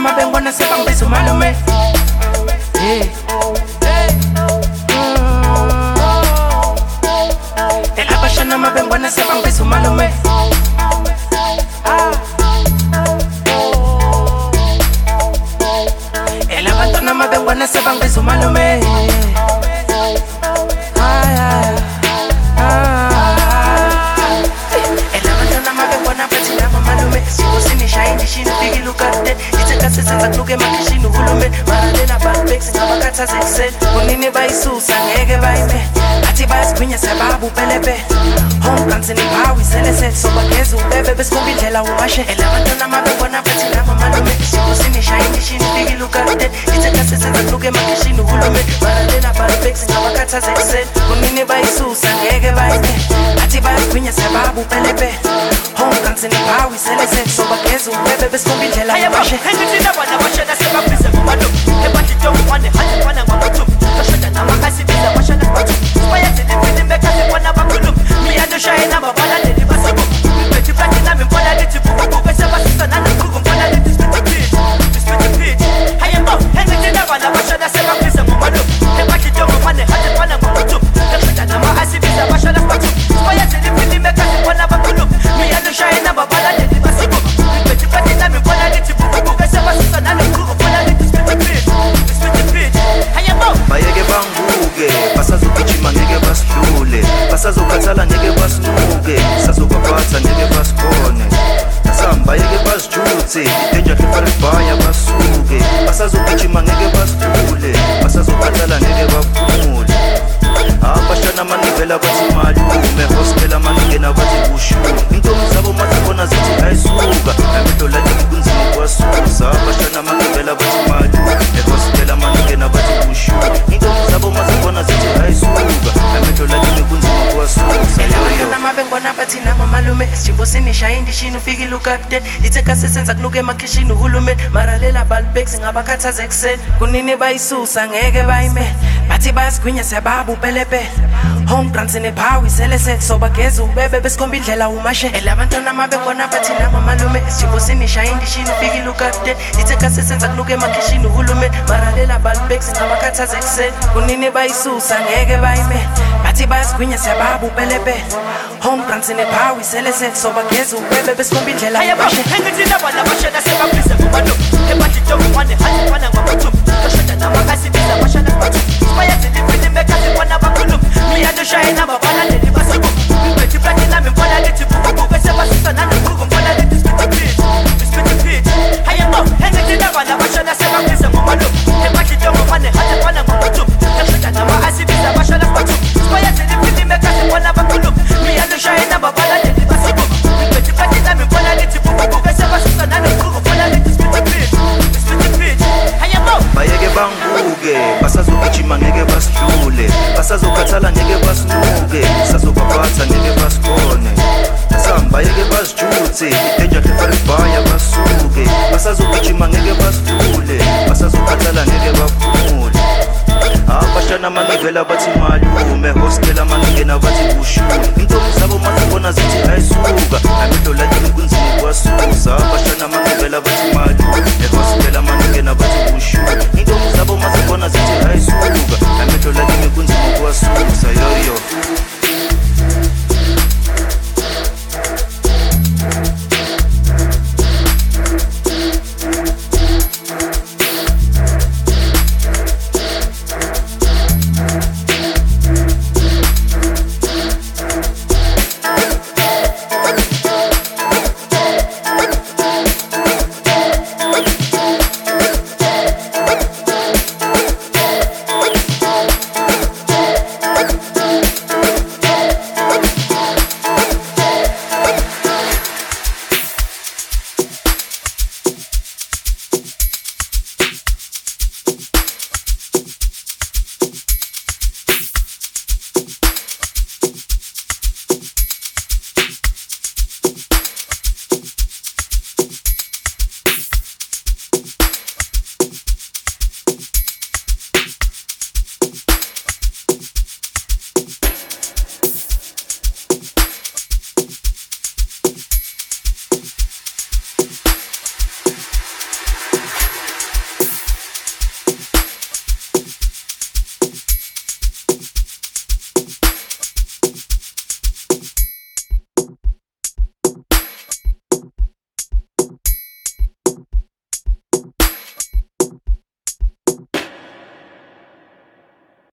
mabengwana sebangibisa umalume. Elabashana mabengwana sebangibisa umalume. Elabantwana mabengwana sebangibisa umalume. Elabantwana mabengwana bathi nabo malume. Singosini shayini shini fiki look at it. Iteka senza kunuke makishini uhulume. Maralela balbex ngabakhathaza ekuseni. Kunini bayisusa ngeke bayime. Athi bayasikhwinya sebabu pelepe. Home guns ni bawi selese soba gezu bebe besikhomba indlela umashe. Elabantwana mabengwana bathi nabo malume. Singosini shayini shini fiki look at it. Iteka senza kunuke makishini uhulume. Maralela balbex ngabakhathaza ekuseni. Kunini bayisusa ngeke bayime. Athi bayasikhwinya sebabu pelepe. Home guns ni bawi selese soba gezu bebe besikhomba indlela umashe. Engitina bana bashana sebabhize ngomalo. Ebathi ntongwane hathi fana ngamathumbu. Kashoda namakasibiza bashana bathu. Bayathi lifini bekaze bona bakhuluma. Miyalo shayina babalandeli basibo. Bethi platina mbona lithi bubu bese basisa nanaquku mbona lithi spit pitch. Hayembo engitina bana bashana sebabhize ngomalo. Ebathi ntongwane hathi fana ngamathumbu. Kashoda namakasibiza bashana bathu. Bayathi lifini bekaze bona bakhuluma. Miyalo shayina babalandeli basibo. Bethi platina mbona lithi bubu bese basisa nanaquku mbona lithi spit pitch. Hayembo bayeke banguke basazogijima ngeke basidlule basazokhathala ngeke basinuke sazobaphatha ngeke basibone asamba yeke basijuthe danger baya basuke basazogijima ngeke basidlule basazokhathala ngeke baphumule abashana manivela bathi malume hostel amaningena bathi bushu intombi zabo mazibona zithi ayisuka amehlo lathi kunzima kwasusa abashana manivela bathi malume hostel amaningena bathi bushu intombi zabo mazibona zithi ayisuka amehlo lathi kunzima kwasusa Elabantwana mabengwana bathi nabo malume. Singosini shayini shini fiki look at it. Iteka senza kunuke emakishini uhulume. Maralela balbex ngabakhathaza ekuseni. Kunini bayisusa ngeke bayime. Bathi bayasikhwinya sebabu pelepe. Home guns ni bawi selese soba gezu bebe besikhomba indlela umashe. Elabantwana mabengwana bathi nabo malume. Singosini shayini shini fiki look at it. Iteka senza kunuke emakishini uhulume. Maralela balbex ngabakhathaza ekuseni. Kunini bayisusa ngeke bayime. Bathi bayasikhwinya sebabu pelepe. Home guns ni bawi selese soba gezu bebe besikhomba indlela Hayembo umashe. engitina bana bashana sebabhize ngomalo. Ebathi ntongwane hathi fana ngamathumbu. Kashoda namakasibiza bashana bathu. Bayathi lifini bekaze bona bakhuluma. Miyalo shayina babalandeli basibo. Bethi platina mbona lithi bubu bese basisa nanaquku mbona lithi spit pitch. Hayembo engitina bana bashana sebabhize ngomalo. Ebathi ntongwane hathi fana ngamathumbu. Kashoda namakasibiza bashana bathu. Bayathi lifini bekaze bona bakhuluma. Miyalo shayina babalandeli basibo. Bethi platina mbona lithi bubu bese basisa nanaquku mbona lithi spit pitch. Hayembo bayeke banguke basazogijima ngeke basidlule basazokhathala ngeke basinuke sazobaphatha ngeke basibone asamba yeke basijuthe danger baya basuke basazogijima ngeke basidlule basazokhathala ngeke baphumule abashana manivela bathi malume hostel amaningena bathi bushu intombi zabo mazibona zithi ayisuka amehlo lathi kunzima kwasusa abashana manivela bathi